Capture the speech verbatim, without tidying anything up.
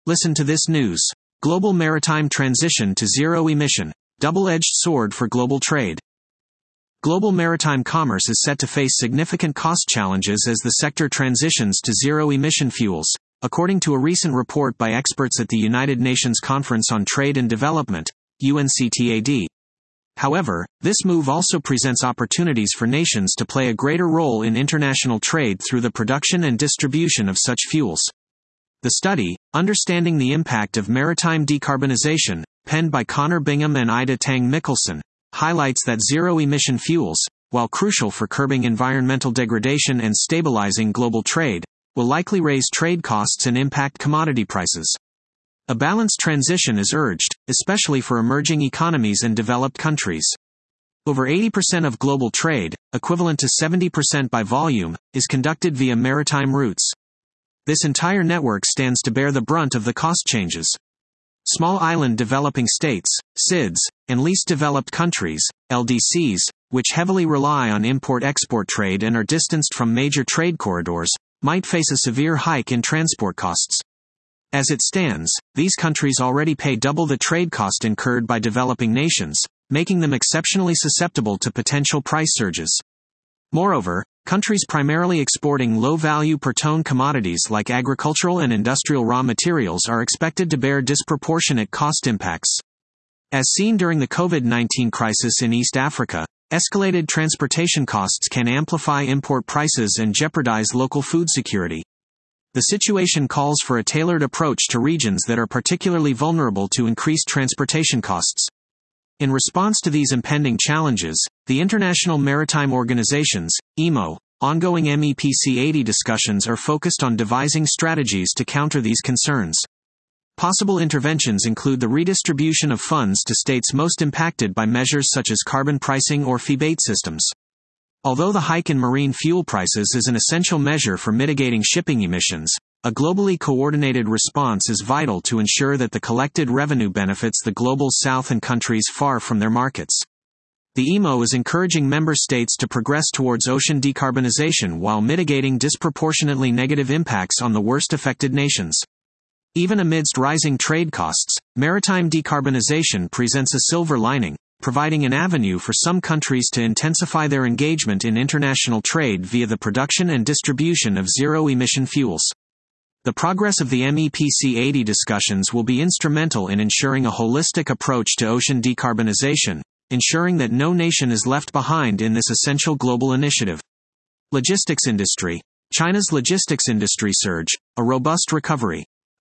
Listen to this news. Global maritime transition to zero emission. Double-edged sword for global trade. Global maritime commerce is set to face significant cost challenges as the sector transitions to zero-emission fuels, according to a recent report by experts at the United Nations Conference on Trade and Development, U N C T A D. However, this move also presents opportunities for nations to play a greater role in international trade through the production and distribution of such fuels. The study, Understanding the Impact of Maritime Decarbonization, penned by Connor Bingham and Ida Tang Mickelson, highlights that zero-emission fuels, while crucial for curbing environmental degradation and stabilizing global trade, will likely raise trade costs and impact commodity prices. A balanced transition is urged, especially for emerging economies and developed countries. Over eighty percent of global trade, equivalent to seventy percent by volume, is conducted via maritime routes. This entire network stands to bear the brunt of the cost changes. Small island developing states, S I Ds, and least developed countries, L D Cs, which heavily rely on import-export trade and are distanced from major trade corridors, might face a severe hike in transport costs. As it stands, these countries already pay double the trade cost incurred by developing nations, making them exceptionally susceptible to potential price surges. Moreover, countries primarily exporting low-value per-ton commodities like agricultural and industrial raw materials are expected to bear disproportionate cost impacts. As seen during the COVID nineteen crisis in East Africa, escalated transportation costs can amplify import prices and jeopardize local food security. The situation calls for a tailored approach to regions that are particularly vulnerable to increased transportation costs. In response to these impending challenges, the International Maritime Organization's, I M O, ongoing M E P C eighty discussions are focused on devising strategies to counter these concerns. Possible interventions include the redistribution of funds to states most impacted by measures such as carbon pricing or fee-based systems. Although the hike in marine fuel prices is an essential measure for mitigating shipping emissions, a globally coordinated response is vital to ensure that the collected revenue benefits the global south and countries far from their markets. The I M O is encouraging member states to progress towards ocean decarbonization while mitigating disproportionately negative impacts on the worst affected nations. Even amidst rising trade costs, maritime decarbonization presents a silver lining, providing an avenue for some countries to intensify their engagement in international trade via the production and distribution of zero-emission fuels. The progress of the M E P C eighty discussions will be instrumental in ensuring a holistic approach to ocean decarbonization, ensuring that no nation is left behind in this essential global initiative. Logistics industry. China's logistics industry surge, a robust recovery.